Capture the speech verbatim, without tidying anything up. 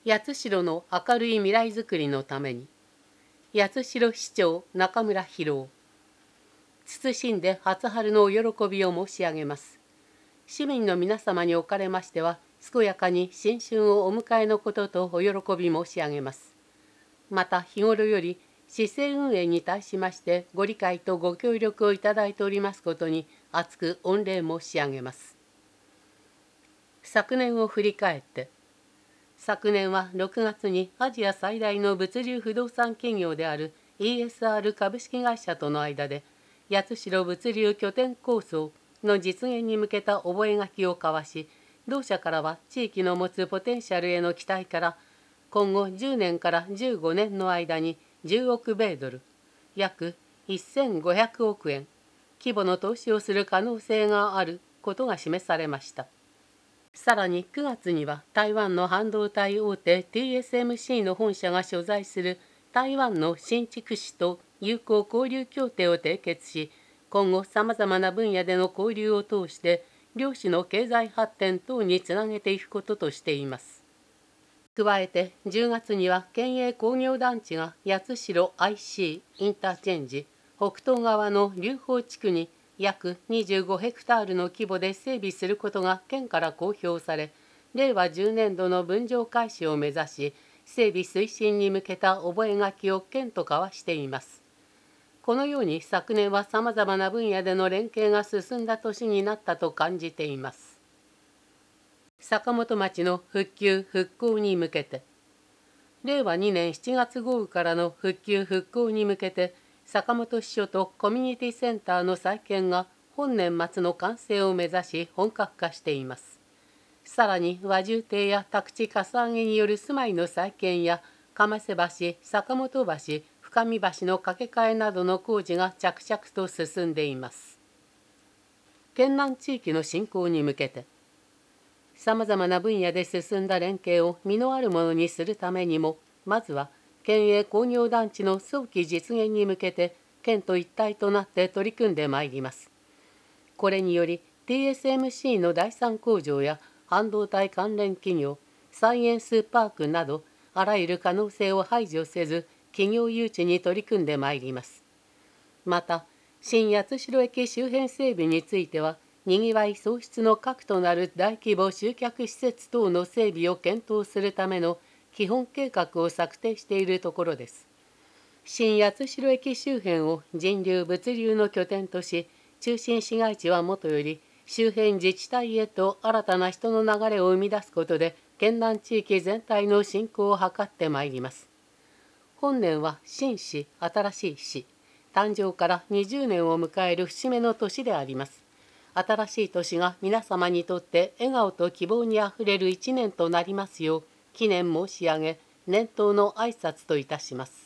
八代の明るい未来づくりのために、八代市長中村博夫。謹んで初春のお喜びを申し上げます。市民の皆様におかれましては、健やかに新春をお迎えのこととお喜び申し上げます。また日頃より市政運営に対しましてご理解とご協力をいただいておりますことに厚く御礼申し上げます。昨年を振り返って、昨年はろくがつにアジア最大の物流不動産企業である イーエスアール 株式会社との間で、八代物流拠点構想の実現に向けた覚書を交わし、同社からは地域の持つポテンシャルへの期待から、今後じゅうねんからじゅうごねんの間にじゅうおく米ドル、約せんごひゃくおくえん規模の投資をする可能性があることが示されました。さらにくがつには台湾の半導体大手 ティーエスエムシー の本社が所在する台湾の新竹市と友好交流協定を締結し、今後さまざまな分野での交流を通して両市の経済発展等につなげていくこととしています。加えてじゅうがつには県営工業団地が八代 アイシー インターチェンジ北東側の龍宝地区に約にじゅうごヘクタールの規模で整備することが県から公表され、れいわじゅうねんどの分譲開始を目指し、整備推進に向けた覚書を県と交わしています。このように昨年はさまざまな分野での連携が進んだ年になったと感じています。坂本町の復旧・復興に向けて、れいわにねんしちがつ豪雨からの復旧・復興に向けて、坂本支所とコミュニティセンターの再建が本年末の完成を目指し本格化しています。さらに和住邸や宅地かさ上げによる住まいの再建や釜瀬橋、坂本橋、深見橋の架け替えなどの工事が着々と進んでいます。県南地域の振興に向けて、さまざまな分野で進んだ連携を実のあるものにするためにも、まずは県営工業団地の早期実現に向けて県と一体となって取り組んでまいります。これにより ティーエスエムシー の第三工場や半導体関連企業、サイエンスパークなどあらゆる可能性を排除せず企業誘致に取り組んでまいります。また新八代駅周辺整備については、にぎわい創出の核となる大規模集客施設等の整備を検討するための基本計画を策定しているところです。新八代駅周辺を人流物流の拠点とし、中心市街地はもとより周辺自治体へと新たな人の流れを生み出すことで県南地域全体の振興を図ってまいります。本年は新市、新しい市誕生からにじゅうねんを迎える節目の年であります。新しい年が皆様にとって笑顔と希望にあふれる一年となりますよう、祈念申し上げ、年頭の挨拶といたします。